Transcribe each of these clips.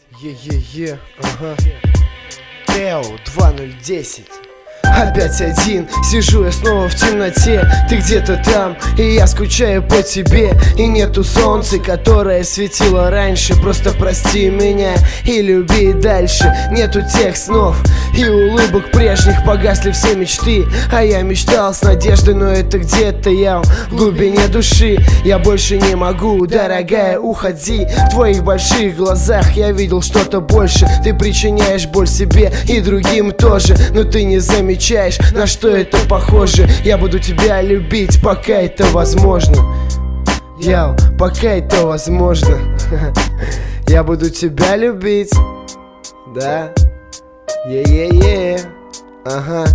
Е-е-е, ага. Тео 2010. Опять один, сижу я снова в темноте. Ты где-то там, и я скучаю по тебе. И нету солнца, которое светило раньше. Просто прости меня и люби дальше. Нету тех снов и улыбок прежних. Погасли все мечты, а я мечтал с надеждой. Но это где-то я в глубине души. Я больше не могу, дорогая, уходи. В твоих больших глазах я видел что-то больше. Ты причиняешь боль себе и другим тоже. Но ты не замечаешь, на что это похоже. Я буду тебя любить, пока это возможно. Яу, пока это возможно. Я буду тебя любить. Да. Е-е-е. Ага.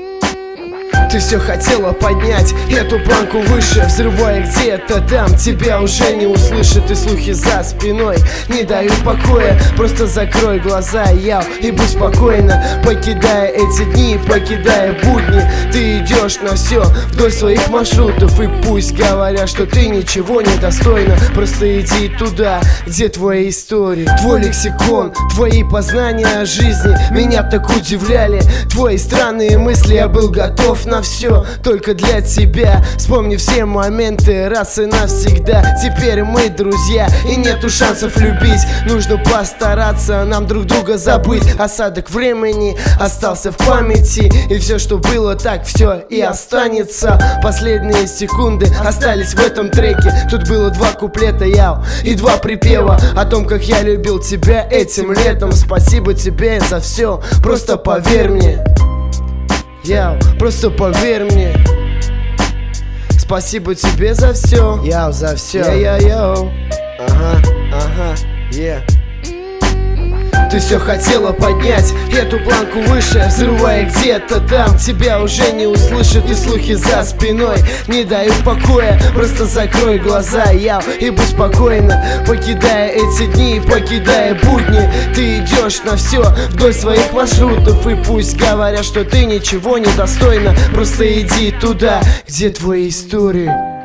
Ты все хотела поднять эту планку выше, взрывая где-то там. Тебя уже не услышат, и слухи за спиной не дают покоя. Просто закрой глаза, яу, и будь спокойна. Покидая эти дни, покидая будни, ты идешь на все вдоль своих маршрутов. И пусть говорят, что ты ничего не достойна, просто иди туда, где твои истории, твой лексикон, твои познания о жизни меня так удивляли. Твои странные мысли, я был готов на все, только для тебя. Вспомни все моменты раз и навсегда. Теперь мы друзья, и нету шансов любить. Нужно постараться нам друг друга забыть. Осадок времени остался в памяти, и все, что было, так все и останется. Последние секунды остались в этом треке. Тут было 2 куплета, яу, и 2 припева о том, как я любил тебя этим летом. Спасибо тебе за все, просто поверь мне. Яу, просто поверь мне. Спасибо тебе за все. Яу, за все. Яу. Ага, yeah. Ты все хотела поднять эту планку выше, взрывая где-то там. Тебя уже не услышат, и слухи за спиной не дают покоя. Просто закрой глаза, яу, и будь спокойна. Покидая эти дни, покидая будни, ты идешь на все вдоль своих маршрутов. И пусть говорят, что ты ничего не достойна, просто иди туда, где твои истории.